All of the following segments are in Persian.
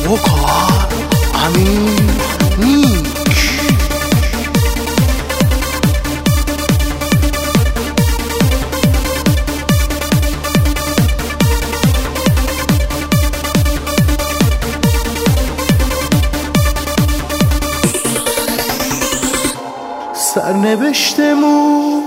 وکار امیر نیک. سرنوشتمون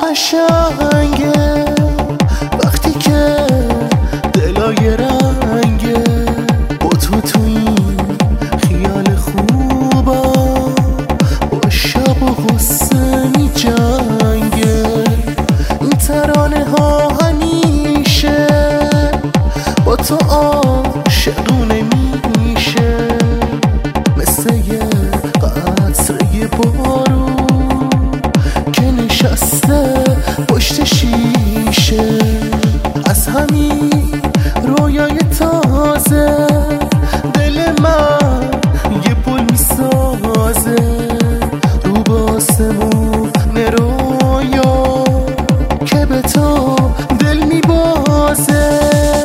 قشنگه وقتی که دلای رنگه، با تو این خیال خوبا با شب و غصه می جنگه. این ترانه ها همیشه با تو عاشقونه میشه، مثل یه قطره بارون که نشسته پشت شیشه. از همین رویای تازه دل من یه پل میسازه رو با آسمون رویا که به تو دل میبازه.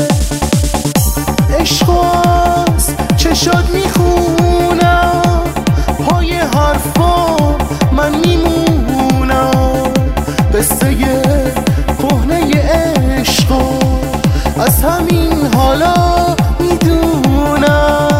عشقاست چشات میخونم، پای حرفا من میمونم، قصه کهنه عشقا از همین حالا میدونم.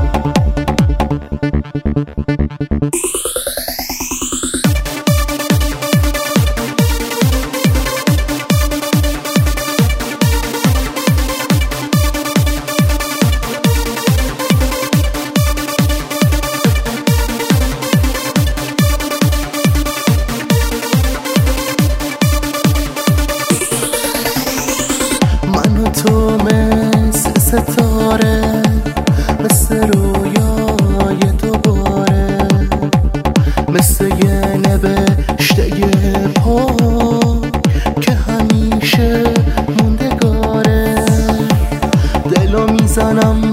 تو مثل ستاره، مثل رویای دوباره، مثل یه نوشته پاک که همیشه موندگاره. دلو میزنم